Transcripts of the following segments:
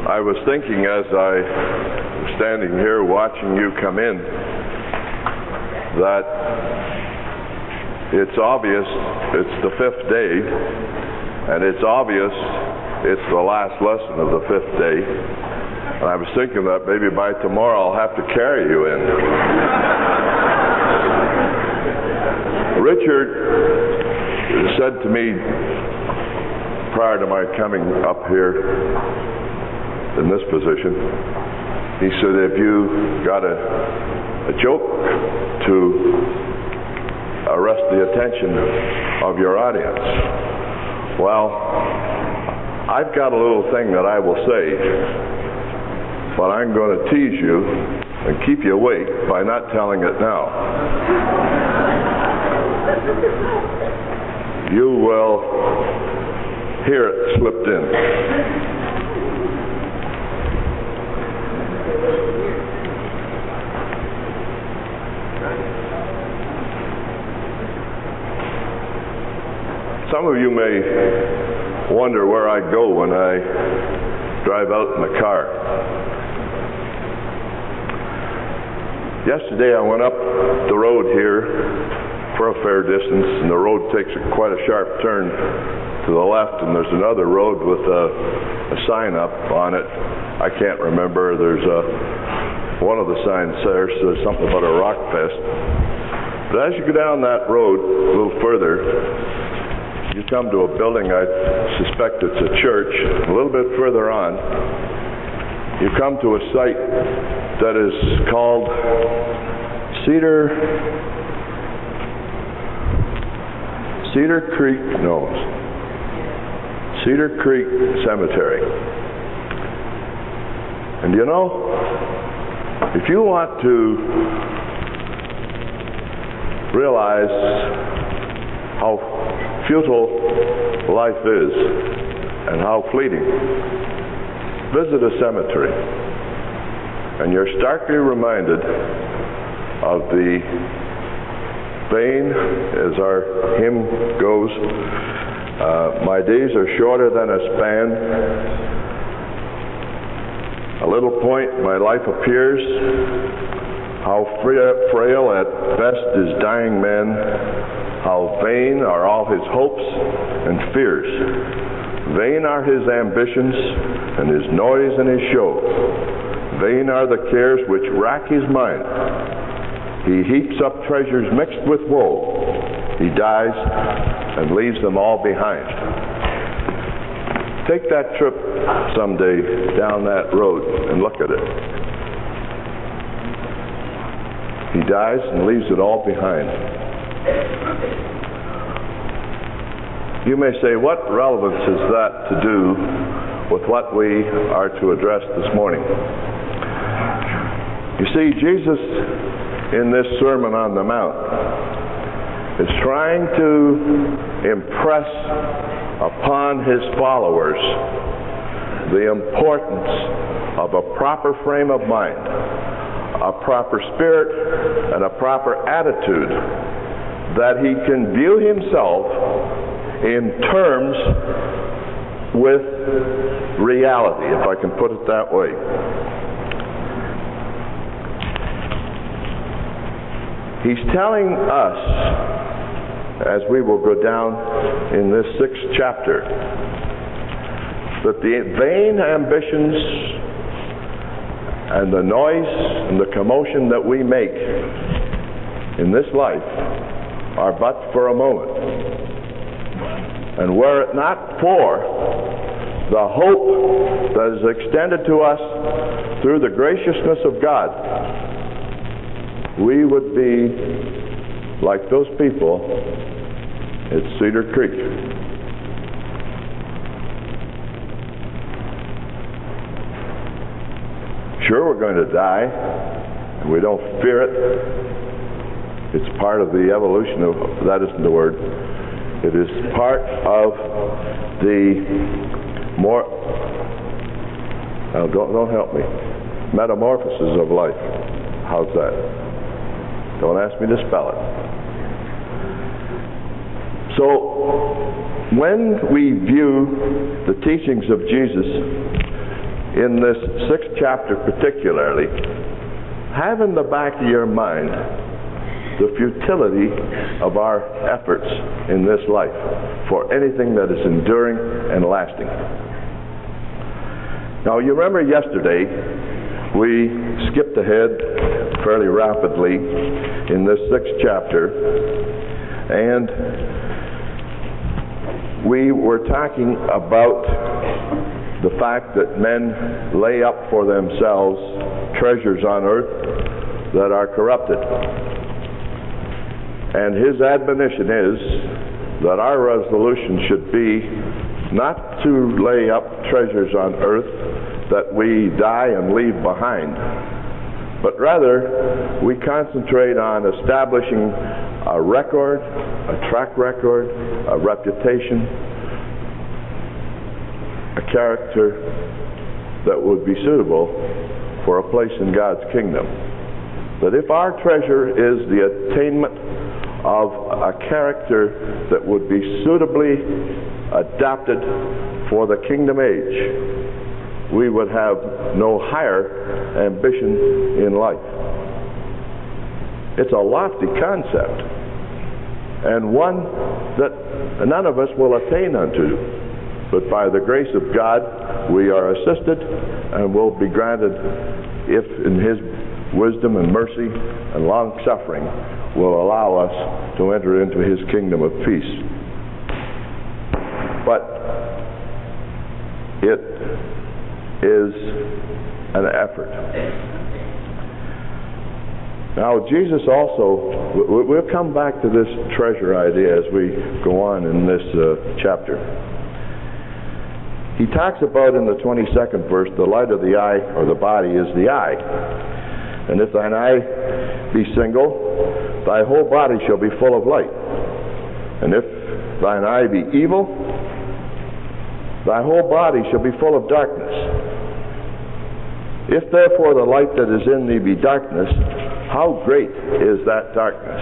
I was thinking as I was standing here watching you come in that it's obvious it's the fifth day, and it's obvious it's the last lesson of the fifth day. And I was thinking that maybe by tomorrow I'll have to carry you in. Richard said to me prior to my coming up here in this position, he said, "Have you got a joke to arrest the attention of your audience?" Well, I've got a little thing that I will say, but I'm going to tease you and keep you awake by not telling it now. You will hear it slipped in. Some of you may wonder where I go when I drive out in the car. Yesterday I went up the road here for a fair distance, and the road takes quite a sharp turn to the left, and there's another road with a sign up on it. I can't remember. There's one of the signs there says something about a rock fest. But as you go down that road a little further, you come to a building, I suspect it's a church. A little bit further on, you come to a site that is called Cedar Creek Cemetery. And you know, if you want to realize how futile life is and how fleeting, visit a cemetery and you're starkly reminded of the vein, as our hymn goes, my days are shorter than a span, a little point my life appears, how frail at best is dying man, how vain are all his hopes and fears. Vain are his ambitions and his noise and his show. Vain are the cares which rack his mind. He heaps up treasures mixed with woe. He dies and leaves them all behind. Take that trip someday down that road and look at it. He dies and leaves it all behind. You may say, what relevance is that to do with what we are to address this morning? You see, Jesus in this Sermon on the Mount is trying to impress upon his followers the importance of a proper frame of mind, a proper spirit, and a proper attitude, that he can view himself in terms with reality, if I can put it that way. He's telling us, as we will go down in this 6th chapter, that the vain ambitions and the noise and the commotion that we make in this life are but for a moment. And were it not for the hope that is extended to us through the graciousness of God, we would be like those people at Cedar Creek. Sure, we're going to die, and we don't fear it. It's part of the evolution of, that isn't the word, it is part of the more, don't help me, metamorphosis of life. How's that? Don't ask me to spell it. So, when we view the teachings of Jesus in this 6th chapter particularly, have in the back of your mind the futility of our efforts in this life for anything that is enduring and lasting. Now, you remember yesterday we skipped ahead fairly rapidly in this 6th chapter, and we were talking about the fact that men lay up for themselves treasures on earth that are corrupted. And his admonition is that our resolution should be not to lay up treasures on earth that we die and leave behind, but rather we concentrate on establishing a record, a track record, a reputation, a character that would be suitable for a place in God's kingdom. That if our treasure is the attainment of a character that would be suitably adapted for the kingdom age, we would have no higher ambition in life. It's a lofty concept, and one that none of us will attain unto, but by the grace of God we are assisted and will be granted, if in his wisdom and mercy and long suffering will allow us to enter into his kingdom of peace. But it is an effort. Now, Jesus also, we'll come back to this treasure idea as we go on in this chapter. He talks about in the 22nd verse, the light of the eye, or the body, is the eye. And if thine eye be single, thy whole body shall be full of light. And if thine eye be evil, thy whole body shall be full of darkness. If therefore the light that is in thee be darkness, how great is that darkness?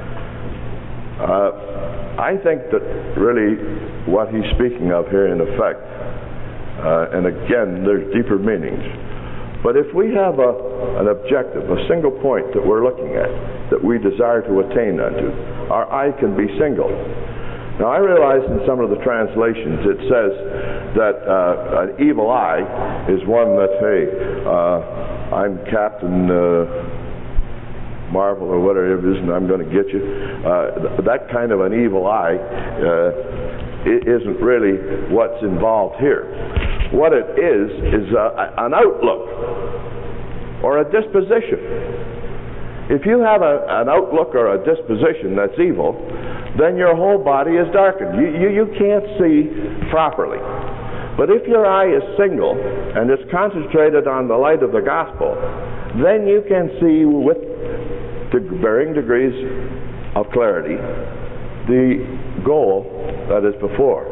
I think that really what he's speaking of here in effect, and again there's deeper meanings, but if we have an objective, a single point that we're looking at, that we desire to attain unto, our eye can be single. Now, I realize in some of the translations it says that an evil eye is one that, hey, I'm Captain Marvel or whatever it is, and I'm going to get you. That kind of an evil eye isn't really what's involved here. What it is an outlook or a disposition. If you have an outlook or a disposition that's evil, then your whole body is darkened. You can't see properly. But if your eye is single and it's concentrated on the light of the gospel, then you can see with varying degrees of clarity the goal that is before.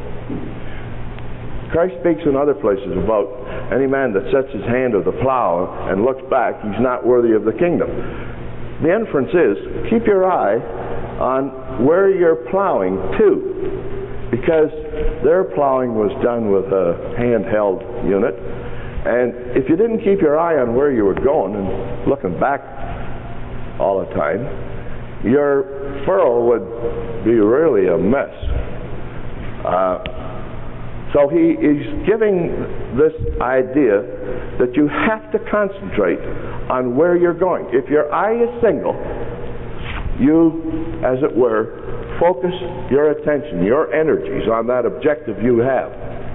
Christ speaks in other places about any man that sets his hand to the plow and looks back, he's not worthy of the kingdom. The inference is, keep your eye on where you're plowing to, because their plowing was done with a handheld unit, and if you didn't keep your eye on where you were going and looking back all the time, your furrow would be really a mess. So he is giving this idea that you have to concentrate on where you're going. If your eye is single, you, as it were, focus your attention, your energies on that objective you have.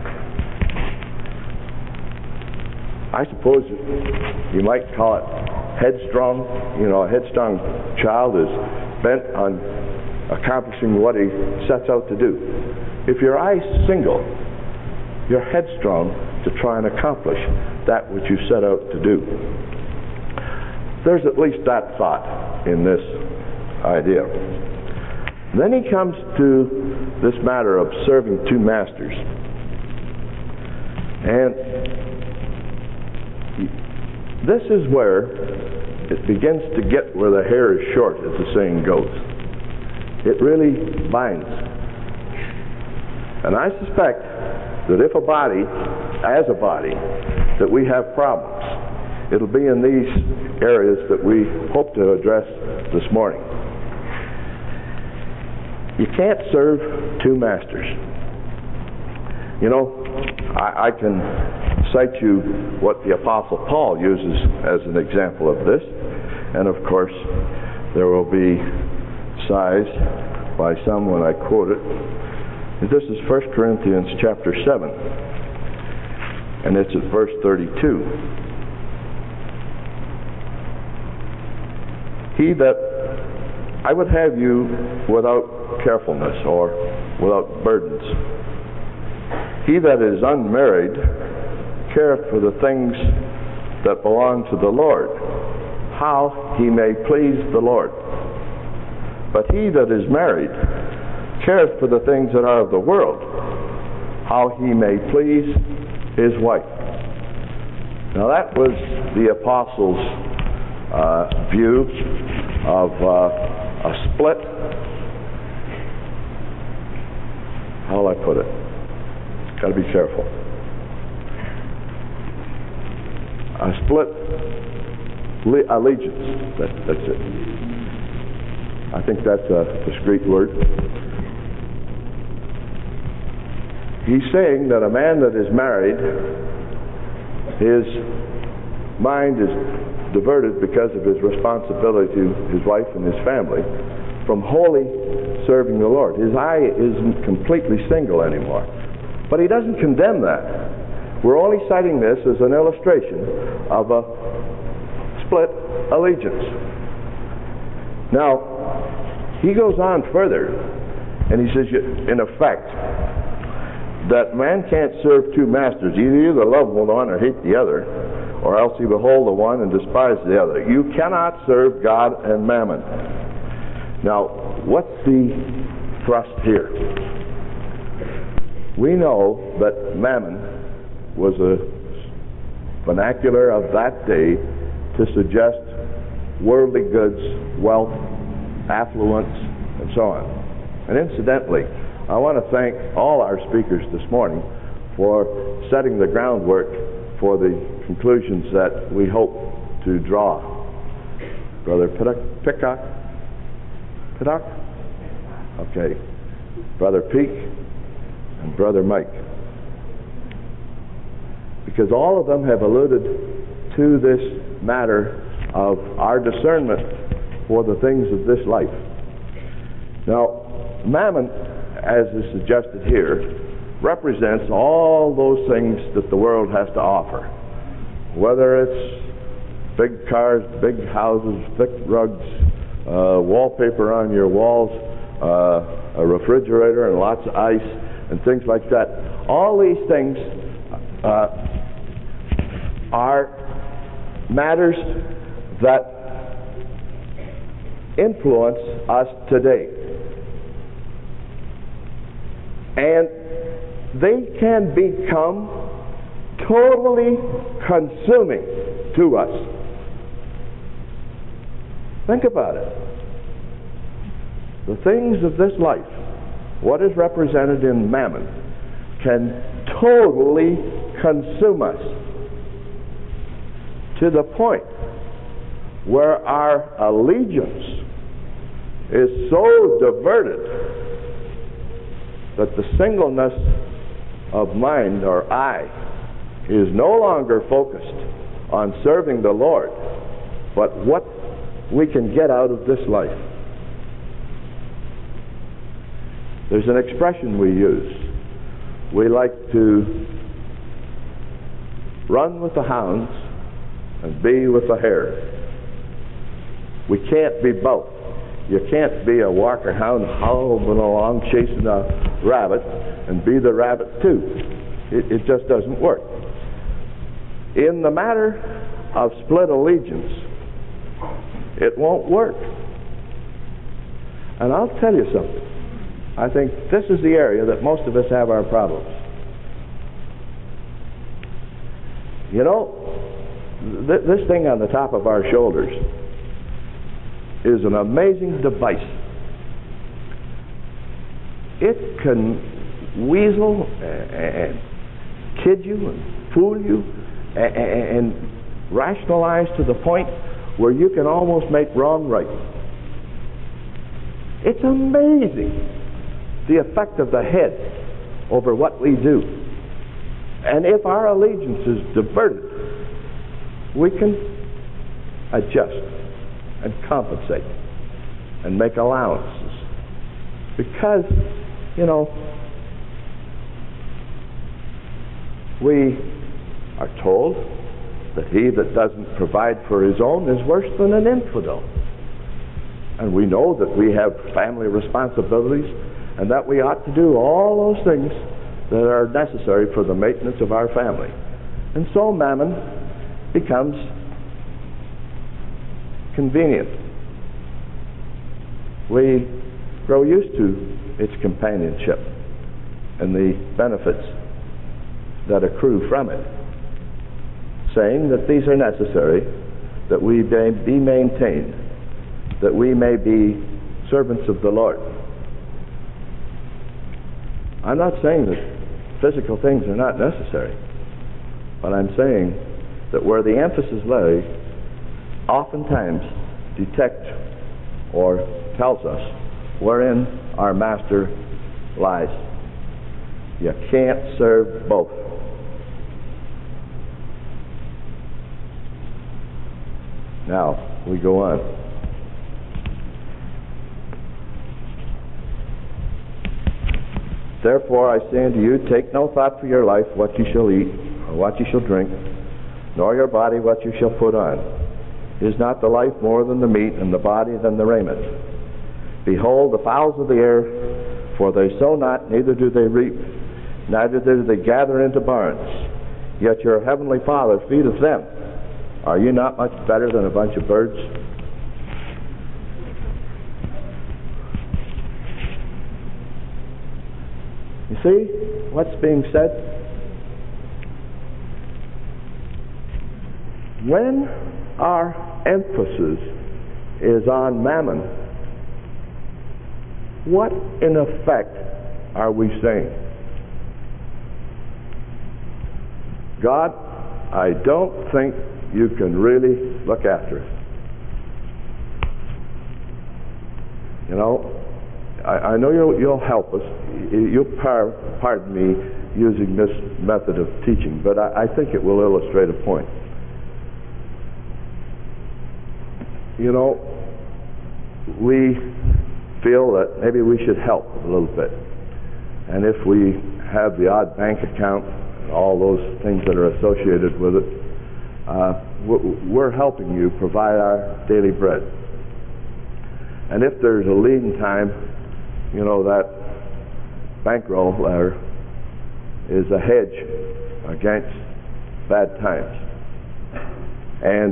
I suppose you might call it headstrong. You know, a headstrong child is bent on accomplishing what he sets out to do. If your eye's single, you're headstrong to try and accomplish that which you set out to do. There's at least that thought in this idea. Then he comes to this matter of serving two masters. And this is where it begins to get where the hair is short, as the saying goes. It really binds. And I suspect that if a body, as a body, that we have problems. It'll be in these areas that we hope to address this morning. You can't serve two masters. You know, I can cite you what the Apostle Paul uses as an example of this, and of course there will be sighs by some when I quote it. This is 1 Corinthians chapter 7, and it's at verse 32. I would have you without carefulness or without burdens. He that is unmarried careth for the things that belong to the Lord, how he may please the Lord. But he that is married careth for the things that are of the world, how he may please his wife. Now that was the apostles' view of a split. How will I put it? Got to be careful. A split allegiance. That's it. I think that's a discreet word. He's saying that a man that is married, his mind is diverted because of his responsibility to his wife and his family from wholly serving the Lord. His eye isn't completely single anymore. But he doesn't condemn that. We're only citing this as an illustration of a split allegiance. Now, he goes on further, and he says, in effect, that man can't serve two masters. You either love one or hate the other, or else he will hold the one and despise the other. You cannot serve God and mammon. Now, what's the thrust here? We know that mammon was a vernacular of that day to suggest worldly goods, wealth, affluence, and so on. And incidentally, I want to thank all our speakers this morning for setting the groundwork for the conclusions that we hope to draw. Brother Pickok? Okay. Brother Peak and Brother Mike. Because all of them have alluded to this matter of our discernment for the things of this life. Now, mammon, as is suggested here, represents all those things that the world has to offer. Whether it's big cars, big houses, thick rugs, wallpaper on your walls, a refrigerator and lots of ice, and things like that. All these things are matters that influence us today. And they can become totally consuming to us. Think about it. The things of this life, what is represented in mammon, can totally consume us to the point where our allegiance is so diverted that the singleness of mind or eye is no longer focused on serving the Lord, but what we can get out of this life. There's an expression we use. We like to run with the hounds and be with the hares. We can't be both. You can't be a walker hound howling along chasing a rabbit and be the rabbit too. It just doesn't work. In the matter of split allegiance, it won't work. And I'll tell you something. I think this is the area that most of us have our problems. You know, this thing on the top of our shoulders is an amazing device. It can weasel and kid you and fool you and rationalize to the point where you can almost make wrong right. It's amazing the effect of the head over what we do. And if our allegiance is diverted, we can adjust and compensate and make allowances. Because, we are told that he that doesn't provide for his own is worse than an infidel. And we know that we have family responsibilities and that we ought to do all those things that are necessary for the maintenance of our family. And so mammon becomes convenient. We grow used to its companionship and the benefits that accrue from it, saying that these are necessary, that we may be maintained, that we may be servants of the Lord. I'm not saying that physical things are not necessary, but I'm saying that where the emphasis lay, oftentimes detect or tells us wherein our master lies. You can't serve both. Now, we go on. Therefore I say unto you, take no thought for your life, what you shall eat, or what you shall drink, nor your body what you shall put on. Is not the life more than the meat, and the body than the raiment? Behold the fowls of the air, for they sow not, neither do they reap, neither do they gather into barns, yet your heavenly Father feedeth them. Are you not much better than a bunch of birds? You see what's being said? When our emphasis is on mammon, what in effect are we saying? God, I don't think you can really look after it. I know you'll help us. You'll pardon me using this method of teaching, but I think it will illustrate a point. We feel that maybe we should help a little bit. And if we have the odd bank account and all those things that are associated with it, we're helping you provide our daily bread. And if there's a lean time, that bankroll there is a hedge against bad times. And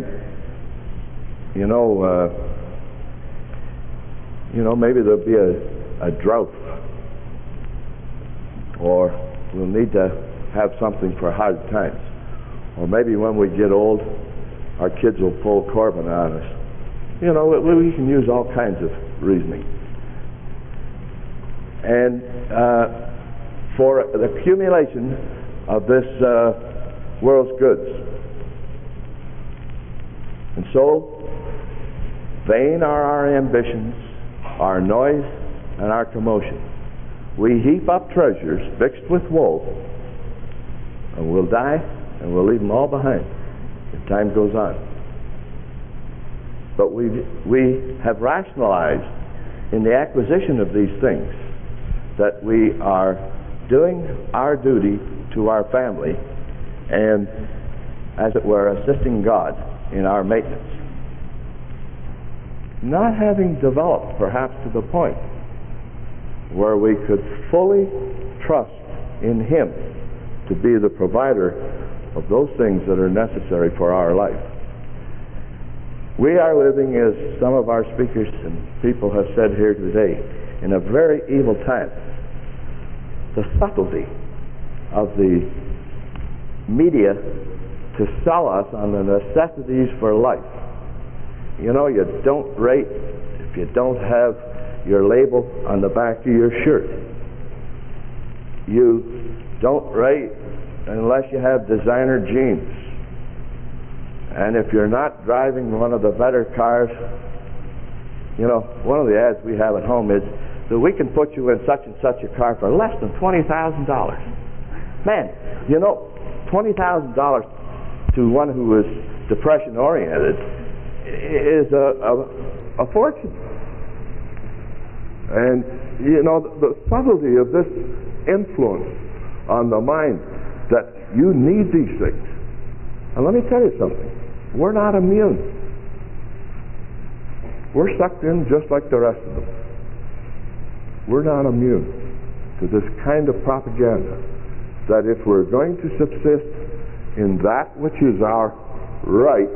maybe there'll be a drought, or we'll need to have something for hard times. Or maybe when we get old, our kids will pull Corbin on us. We can use all kinds of reasoning. And for the accumulation of this world's goods. And so, vain are our ambitions, our noise, and our commotion. We heap up treasures mixed with woe, and we'll die, and we'll leave them all behind if time goes on. But we have rationalized in the acquisition of these things that we are doing our duty to our family and, as it were, assisting God in our maintenance. Not having developed perhaps to the point where we could fully trust in Him to be the provider of those things that are necessary for our life. We are living, as some of our speakers and people have said here today, in a very evil time. The subtlety of the media to sell us on the necessities for life. You don't rate if you don't have your label on the back of your shirt. You don't rate unless you have designer jeans. And if you're not driving one of the better cars, you know, one of the ads we have at home is that we can put you in such and such a car for less than $20,000. Man, you know, $20,000 to one who is depression oriented is a fortune. And you know, the subtlety of this influence on the mind, that you need these things. And let me tell you something, we're not immune. We're sucked in just like the rest of them. We're not immune to this kind of propaganda, that if we're going to subsist in that which is our right,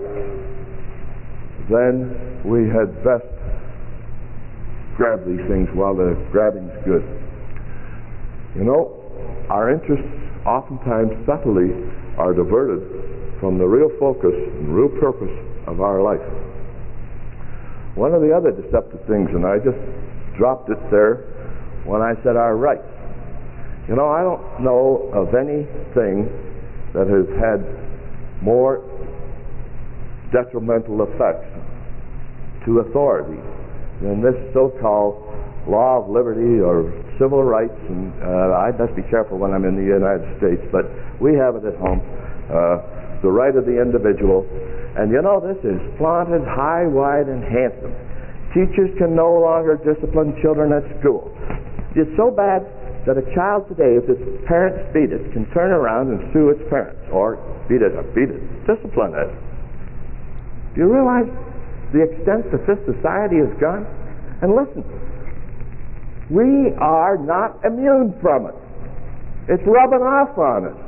then we had best grab these things while the grabbing's good. You know, our interests oftentimes subtly are diverted from the real focus and real purpose of our life. One of the other deceptive things, and I just dropped it there when I said our rights. You know, I don't know of anything that has had more detrimental effects to authority than this so-called law of liberty or civil rights. And I best be careful when I'm in the United States, but we have it at home, the right of the individual. And you know, this is flaunted high, wide, and handsome. Teachers can no longer discipline children at school. It's so bad that a child today, if its parents beat it, can turn around and sue its parents, or discipline it. Do you realize the extent that this society has gone? And listen, we are not immune from it. It's rubbing off on us.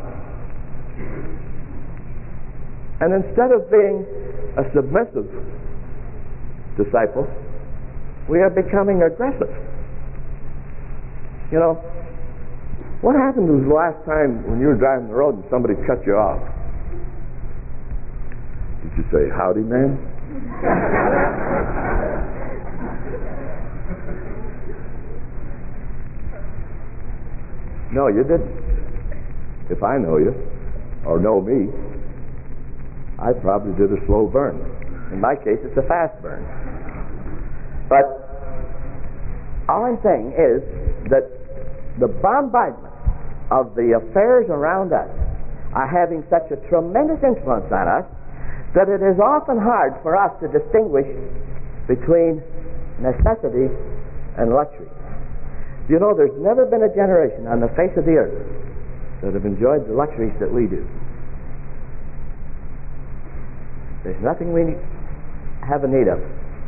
And instead of being a submissive disciple, we are becoming aggressive. You know, what happened was the last time when you were driving the road and somebody cut you off? Did you say, "Howdy, man"? No, you didn't. If I know you, or know me, I probably did a slow burn. In my case, it's a fast burn. But all I'm saying is that the bombardment of the affairs around us are having such a tremendous influence on us that it is often hard for us to distinguish between necessity and luxury. You know, there's never been a generation on the face of the earth that have enjoyed the luxuries that we do. There's nothing we have a need of.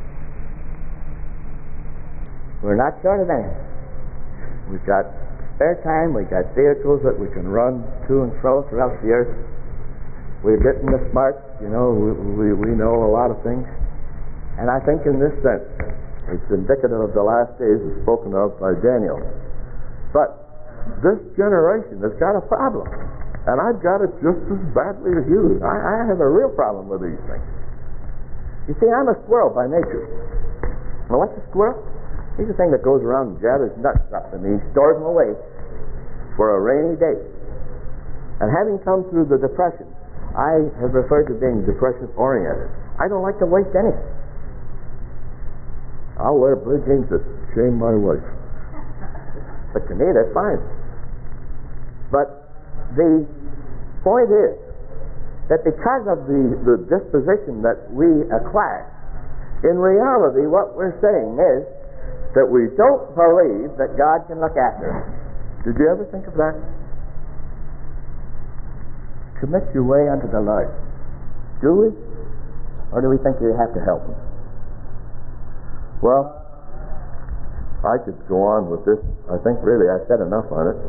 We're not short of anything. We've got spare time, we've got vehicles that we can run to and fro throughout the earth. We're getting the smarts, you know, we know a lot of things. And I think in this sense, it's indicative of the last days as spoken of by Daniel. But this generation has got a problem. And I've got it just as badly as you. I have a real problem with these things. You see, I'm a squirrel by nature. Well, what's a squirrel? He's a thing that goes around and gathers nuts up and he stores them away for a rainy day. And having come through the depression, I have referred to being depression-oriented. I don't like to waste anything. I'll wear blue jeans that shame my wife. But to me, that's fine. But the point is that because of the disposition that we acquire, in reality what we're saying is that we don't believe that God can look after us. Did you ever think of that? Commit your way unto the Lord. Do we? Or do we think you have to help Him? Well, I could go on with this. I think really I said enough on it.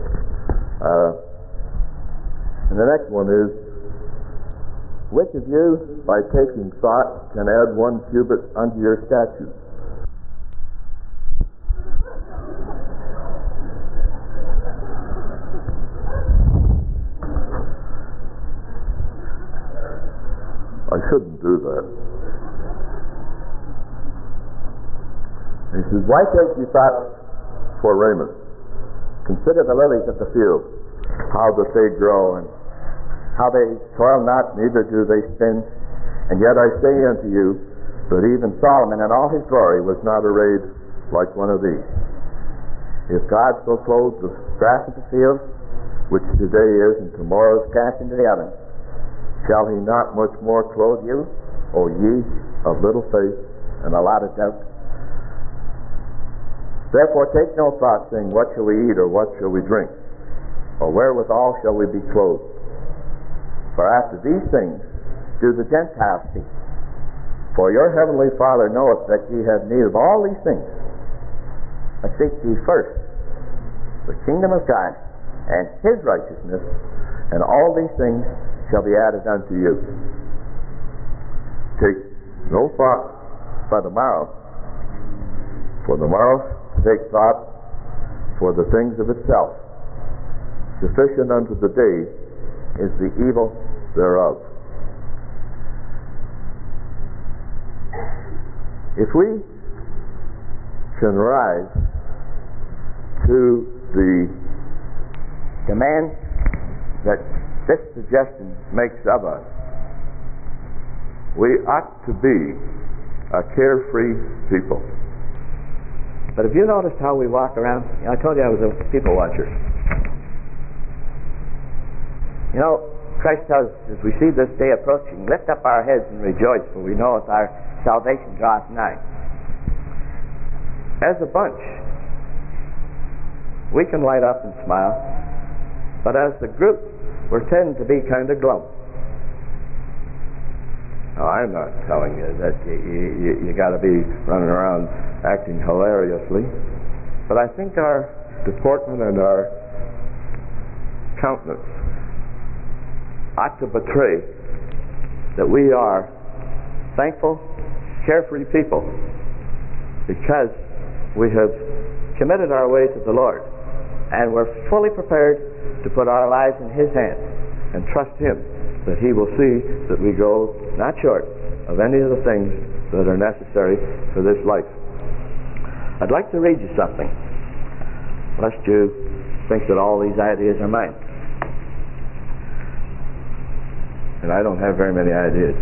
And the next one is, which of you, by taking thought, can add 1 cubit unto your stature? I shouldn't do that. He says, why take you thought for raiment? Consider the lilies of the field, how that they grow, and how they toil not, neither do they spin. And yet I say unto you that even Solomon in all his glory was not arrayed like one of these. If God so clothes the grass of the field, which today is and tomorrow is cast into the oven, shall he not much more clothe you, O ye of little faith and a lot of doubt? Therefore take no thought, saying, what shall we eat, or what shall we drink, or wherewithal shall we be clothed? For after these things do the Gentiles seek. For your heavenly Father knoweth that ye have need of all these things. But seek ye first the kingdom of God and his righteousness, and all these things shall be added unto you. Take no thought for the morrow, for the morrow take thought for the things of itself. Sufficient unto the day is the evil thereof. If we can rise to the demand that this suggestion makes of us, we ought to be a carefree people. But have you noticed how we walk around? I told you I was a people watcher. You know, Christ tells us, as we see this day approaching, lift up our heads and rejoice, for we know that our salvation draweth nigh. As a bunch, we can light up and smile, but as a group, we tend to be kind of glum. Now, I'm not telling you that you got to be running around acting hilariously, but I think our deportment and our countenance ought to betray that we are thankful, carefree people because we have committed our way to the Lord, and we're fully prepared to put our lives in his hands and trust him that he will see that we go not short of any of the things that are necessary for this life. I'd like to read you something, lest you think that all these ideas are mine. And I don't have very many ideas.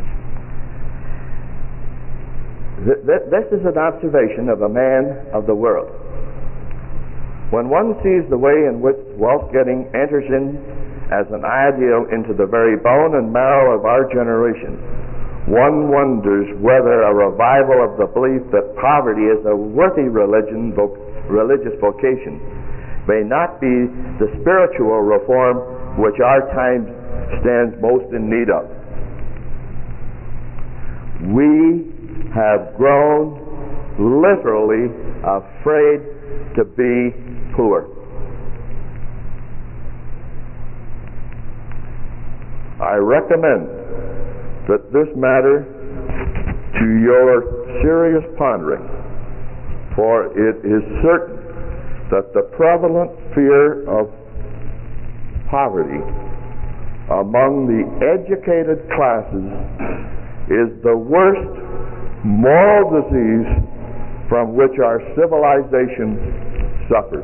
This is an observation of a man of the world. When one sees the way in which wealth-getting enters in as an ideal into the very bone and marrow of our generation, one wonders whether a revival of the belief that poverty is a worthy religious vocation may not be the spiritual reform which our time stands most in need of. We have grown literally afraid to be poor. I recommend that this matter to your serious pondering, for it is certain that the prevalent fear of poverty among the educated classes is the worst moral disease from which our civilization suffers.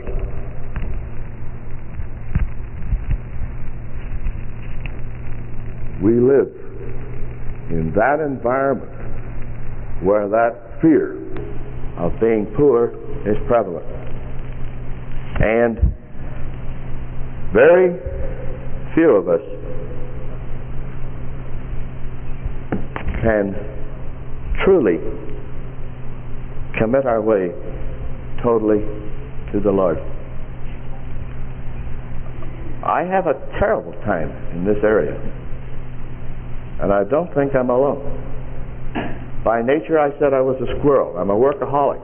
We live in that environment where that fear of being poor is prevalent. And very few of us can truly commit our way totally to the Lord. I have a terrible time in this area, and I don't think I'm alone. By nature, I said I was a squirrel. I'm a workaholic.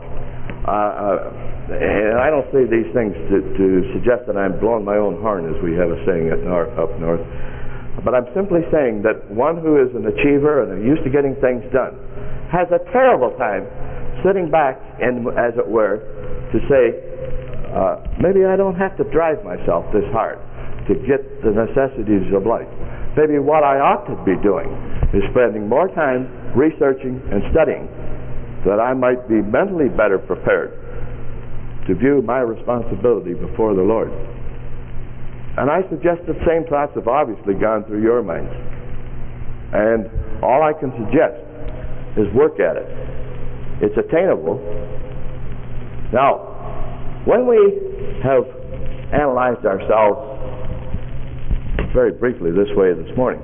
And I don't say these things to suggest that I'm blowing my own horn, as we have a saying up north. But I'm simply saying that one who is an achiever and used to getting things done has a terrible time sitting back and, as it were, to say, maybe I don't have to drive myself this hard to get the necessities of life. Maybe what I ought to be doing is spending more time researching and studying, that I might be mentally better prepared to view my responsibility before the Lord. And I suggest the same thoughts have obviously gone through your minds. And all I can suggest is work at it. It's attainable. Now, when we have analyzed ourselves very briefly this way this morning,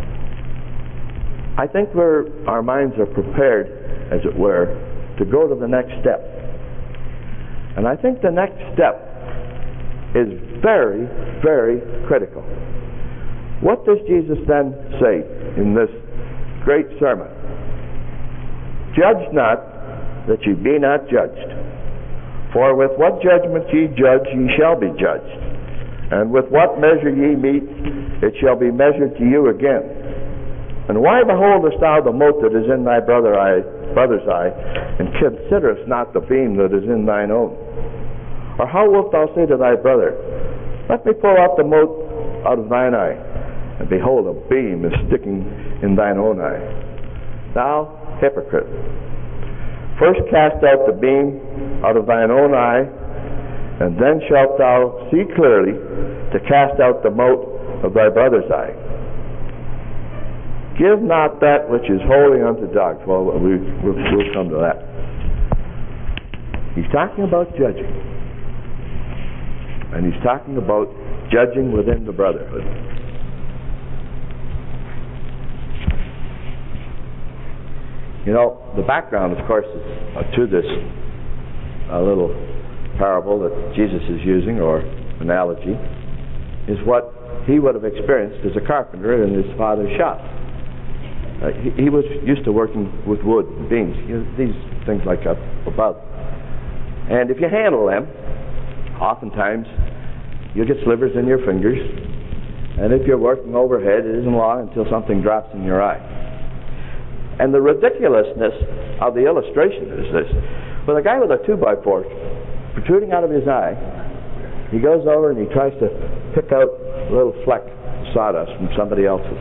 I think our minds are prepared, as it were, to go to the next step. And I think the next step is very, very critical. What does Jesus then say in this great sermon? Judge not, that ye be not judged. For with what judgment ye judge, ye shall be judged. And with what measure ye mete, it shall be measured to you again. And why beholdest thou the mote that is in thy brother's eye, and considerest not the beam that is in thine own? Or how wilt thou say to thy brother, let me pull out the mote out of thine eye, and behold, a beam is sticking in thine own eye? Thou hypocrite, first cast out the beam out of thine own eye, and then shalt thou see clearly to cast out the mote of thy brother's eye. Give not that which is holy unto dogs. Well, we'll come to that. He's talking about judging. And he's talking about judging within the brotherhood. You know, the background, of course, to this little parable that Jesus is using, or analogy, is what he would have experienced as a carpenter in his father's shop. He was used to working with wood and beams, these things like up above. And if you handle them, oftentimes you'll get slivers in your fingers. And if you're working overhead, it isn't long until something drops in your eye. And the ridiculousness of the illustration is this. With a guy with a 2x4 protruding out of his eye, he goes over and he tries to pick out a little fleck of sawdust from somebody else's.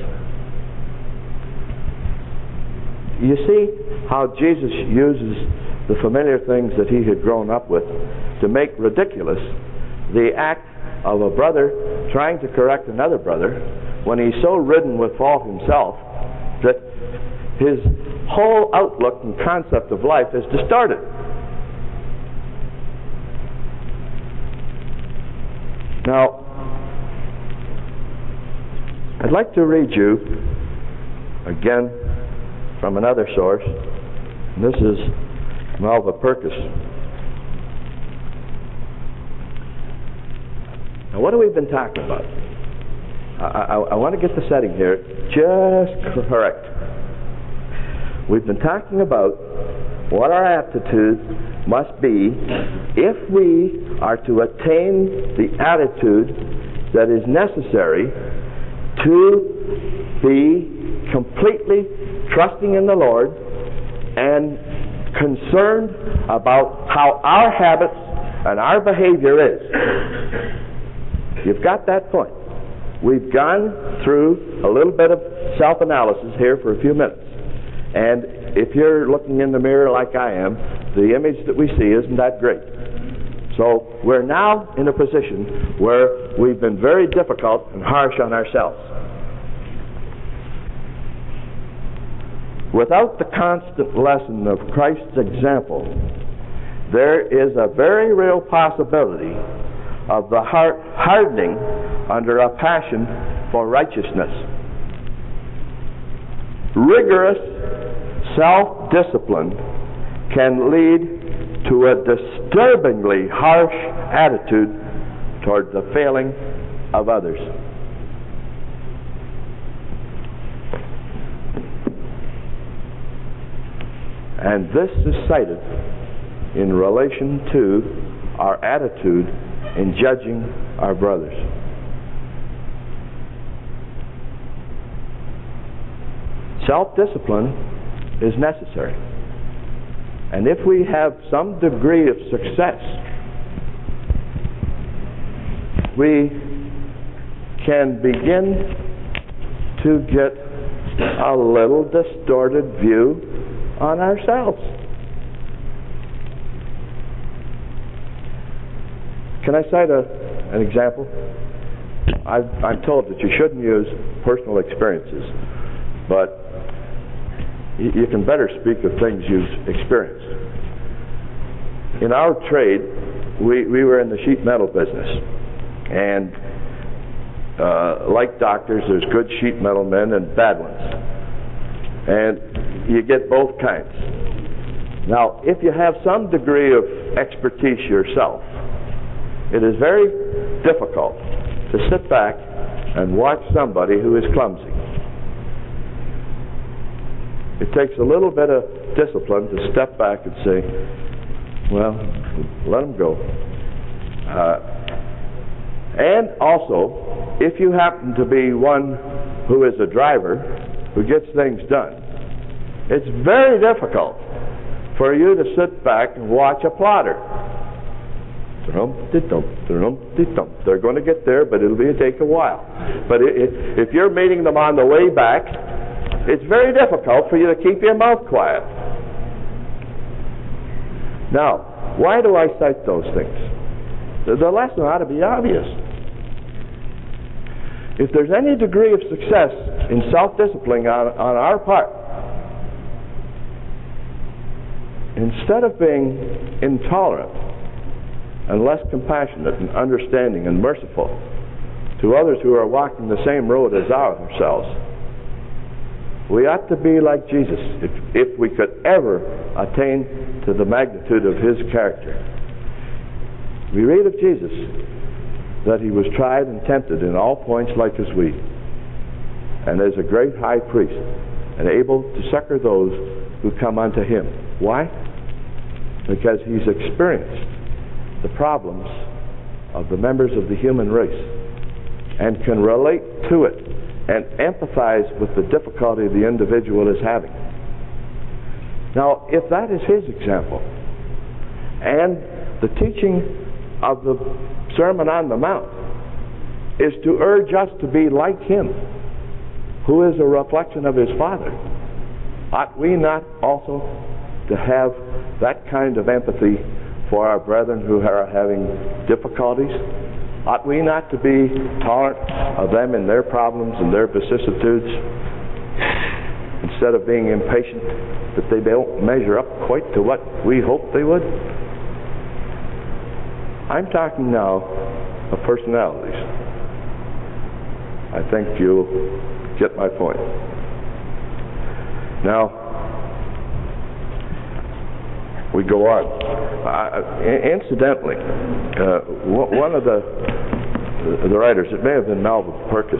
You see how Jesus uses the familiar things that he had grown up with to make ridiculous the act of a brother trying to correct another brother when he's so ridden with fault himself that his whole outlook and concept of life is distorted. Now, I'd like to read you again from another source. This is Melva Purkis. Now, what have we been talking about? I want to get the setting here just correct. We've been talking about what our aptitude must be if we are to attain the attitude that is necessary to be completely trusting in the Lord and concerned about how our habits and our behavior is. You've got that point. We've gone through a little bit of self-analysis here for a few minutes. And if you're looking in the mirror like I am, the image that we see isn't that great. So we're now in a position where we've been very difficult and harsh on ourselves. Without the constant lesson of Christ's example, there is a very real possibility of the heart hardening under a passion for righteousness. Rigorous self-discipline can lead to a disturbingly harsh attitude toward the failing of others. And this is cited in relation to our attitude in judging our brothers. Self-discipline is necessary. And if we have some degree of success, we can begin to get a little distorted view on ourselves. Can I cite an example? I'm told that you shouldn't use personal experiences, but you can better speak of things you've experienced. In our trade, we were in the sheet metal business. And like doctors, there's good sheet metal men and bad ones. And you get both kinds. Now, if you have some degree of expertise yourself, it is very difficult to sit back and watch somebody who is clumsy. It takes a little bit of discipline to step back and say, well, let them go. And also, if you happen to be one who is a driver who gets things done, it's very difficult for you to sit back and watch a plotter. They're going to get there, but it'll take a while. But if you're meeting them on the way back, it's very difficult for you to keep your mouth quiet. Now, why do I cite those things? The lesson ought to be obvious. If there's any degree of success in self-discipline on our part, instead of being intolerant and less compassionate and understanding and merciful to others who are walking the same road as ourselves, we ought to be like Jesus if we could ever attain to the magnitude of his character. We read of Jesus that he was tried and tempted in all points like as we, and is a great high priest and able to succor those who come unto him. Why? Because he's experienced the problems of the members of the human race and can relate to it and empathize with the difficulty the individual is having. Now, if that is his example, and the teaching of the Sermon on the Mount is to urge us to be like him, who is a reflection of his Father, ought we not also to have that kind of empathy for our brethren who are having difficulties? Ought we not to be tolerant of them and their problems and their vicissitudes, instead of being impatient that they don't measure up quite to what we hoped they would? I'm talking now of personalities. I think you'll get my point. Now, we go on. Incidentally, one of the writers, it may have been Melvin Purkis,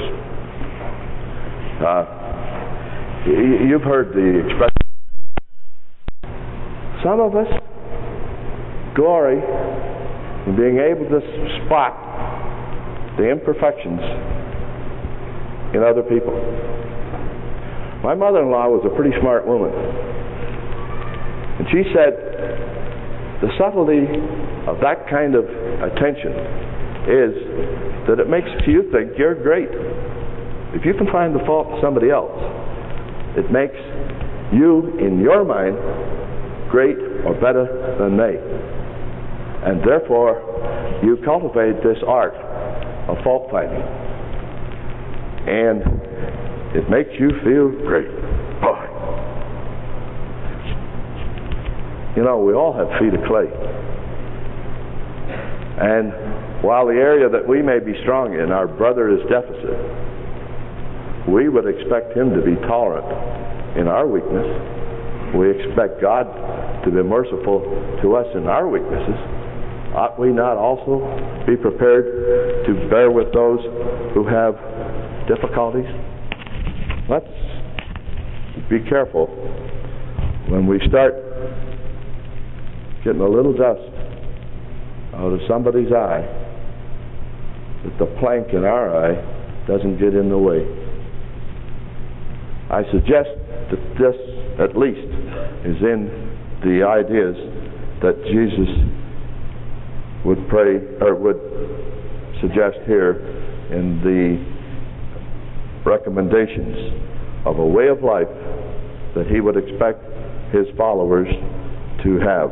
you've heard the expression, some of us glory in being able to spot the imperfections in other people. My mother-in-law was a pretty smart woman, and she said the subtlety of that kind of attention is that it makes you think you're great. If you can find the fault in somebody else, it makes you, in your mind, great or better than they. And therefore, you cultivate this art of fault finding. And it makes you feel great. Boy. You know, we all have feet of clay. And while the area that we may be strong in, our brother is deficit, we would expect him to be tolerant in our weakness. We expect God to be merciful to us in our weaknesses. Ought we not also be prepared to bear with those who have difficulties? Let's be careful when we start getting a little dust out of somebody's eye, that the plank in our eye doesn't get in the way. I suggest that this, at least, is in the ideas that Jesus would pray, or would suggest here in the recommendations of a way of life that he would expect his followers to have.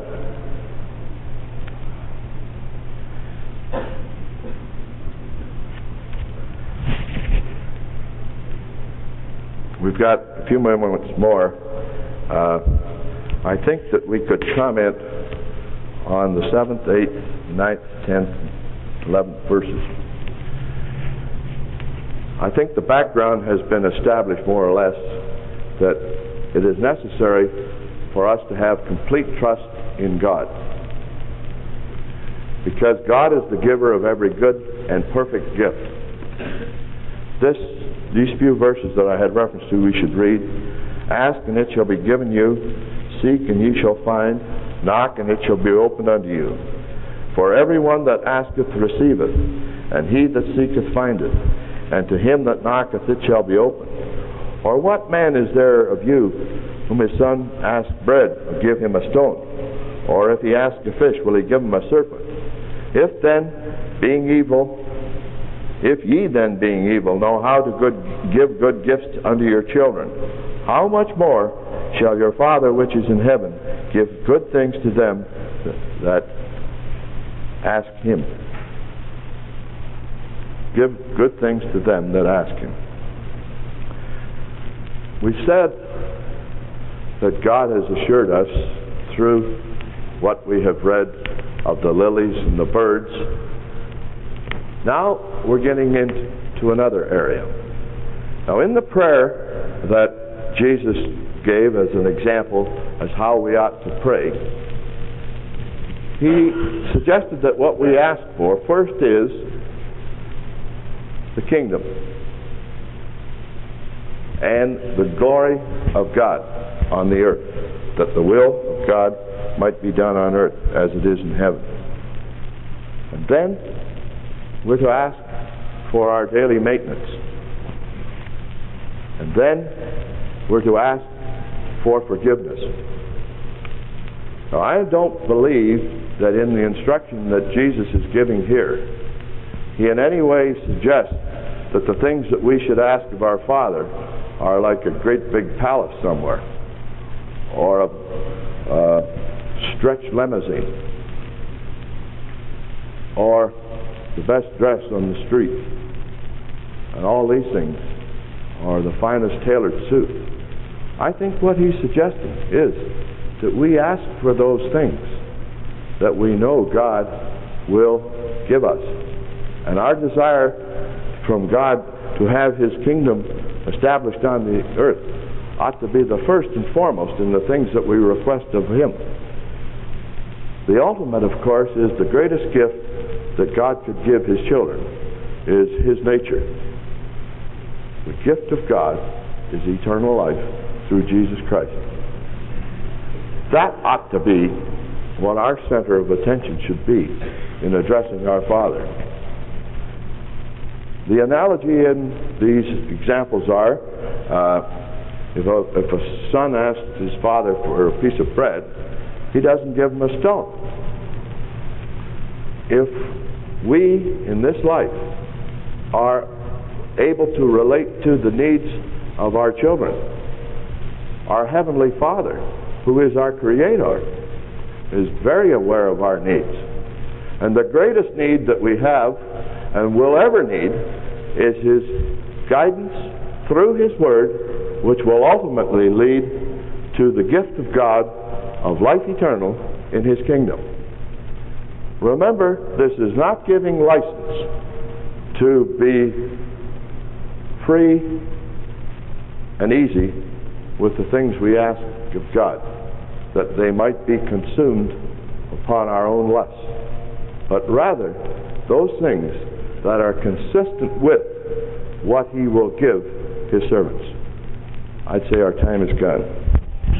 We've got a few moments more, I think that we could comment on the 7th, 8th, 9th, 10th, 11th verses. I think the background has been established more or less that it is necessary for us to have complete trust in God. Because God is the giver of every good and perfect gift. These few verses that I had reference to, we should read. Ask, and it shall be given you. Seek, and ye shall find. Knock, and it shall be opened unto you. For everyone that asketh receiveth, and he that seeketh findeth, and to him that knocketh it shall be opened. Or what man is there of you, whom his son asks bread, will give him a stone? Or if he ask a fish, will he give him a serpent? If ye then, being evil, know how to give good gifts unto your children, how much more shall your Father which is in heaven give good things to them that ask him? Give good things to them that ask him. We said that God has assured us through what we have read of the lilies and the birds. Now we're getting into another area. Now in the prayer that Jesus gave as an example as how we ought to pray, he suggested that what we ask for first is the kingdom and the glory of God on the earth, that the will of God might be done on earth as it is in heaven. And then we're to ask for our daily maintenance. And then we're to ask for forgiveness. Now, I don't believe that in the instruction that Jesus is giving here, he in any way suggests that the things that we should ask of our Father are like a great big palace somewhere, or a stretched limousine, or the best dress on the street, and all these things, or the finest tailored suit. I think what he's suggesting is that we ask for those things that we know God will give us. And our desire from God to have his kingdom established on the earth ought to be the first and foremost in the things that we request of him. The ultimate, of course, is the greatest gift that God could give his children, is his nature. The gift of God is eternal life through Jesus Christ. That ought to be what our center of attention should be in addressing our Father. The analogy in these examples are, if a son asks his father for a piece of bread, he doesn't give him a stone. If we in this life are able to relate to the needs of our children, our Heavenly Father, who is our Creator, is very aware of our needs. And the greatest need that we have and will ever need is his guidance through his Word, which will ultimately lead to the gift of God of life eternal in his kingdom. Remember, this is not giving license to be free and easy with the things we ask of God, that they might be consumed upon our own lusts, but rather those things that are consistent with what he will give his servants. I'd say our time is gone.